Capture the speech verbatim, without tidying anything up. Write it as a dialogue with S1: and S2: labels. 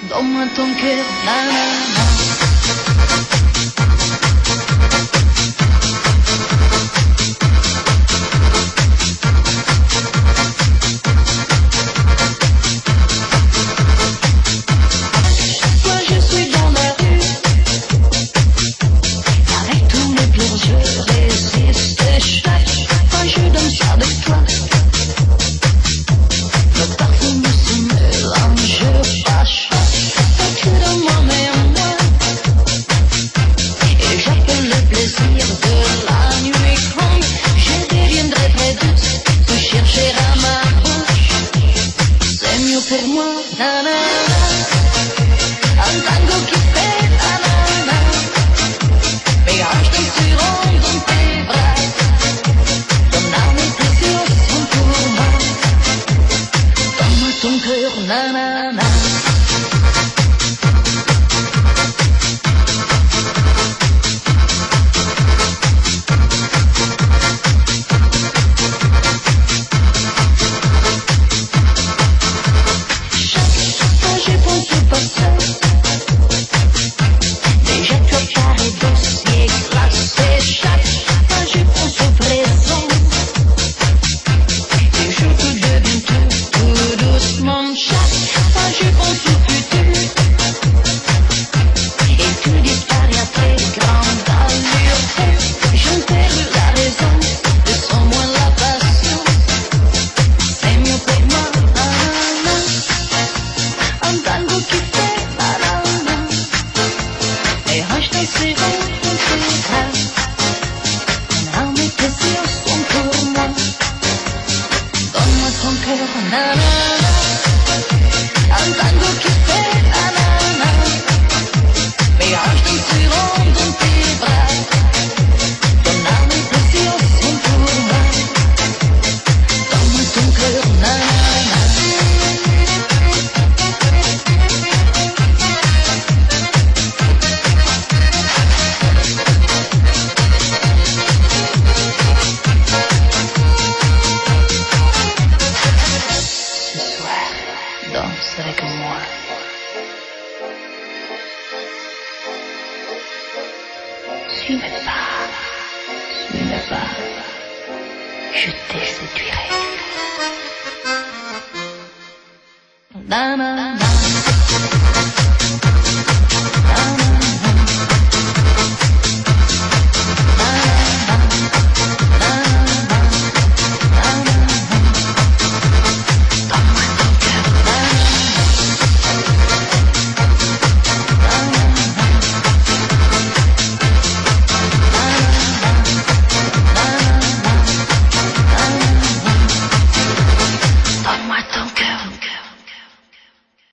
S1: Donne-moi ton cœur, nanana. Moi je suis dans la rue, avec tous mes pleurs je résiste. Chaque fois je danse avec toi, le parfum se mélange pas chaque fois que dans moi mais en moi. Et j'appelle le plaisir de la nuit quand je deviendrai près de te chercher à ma bouche. C'est mieux pour moi, nanana. Un tango qui fait nanana. Mes hanches danseront dans tes bras. Ton âme est précieuse pour moi. Donne-moi ton cœur, nanana. Chaque fois je pense au passé. Déjà tu apparais dossier classé. Chaque fois je pense au présent. Et je te deviens tout, tout doucement. Chaque fois je pense au futur. Et tu disparais après grande allure. J'en perds la raison, et sans moi la passion. C'est mieux pour moi, nanana. Un tango qui fait nanana. Mes hanches danseront dans tes bras. Ton âme est précieuse pour moi. Donne-moi ton cœur, nanana. Un tango qui fait nanana. Mes hanches danseront dans tes bras. Ton âme est précieuse pour moi. Donne-moi ton cœur, nanana. Ce soir, danse avec moi. Suis mes pas, suis mes pas. Je te séduirai. Nanana.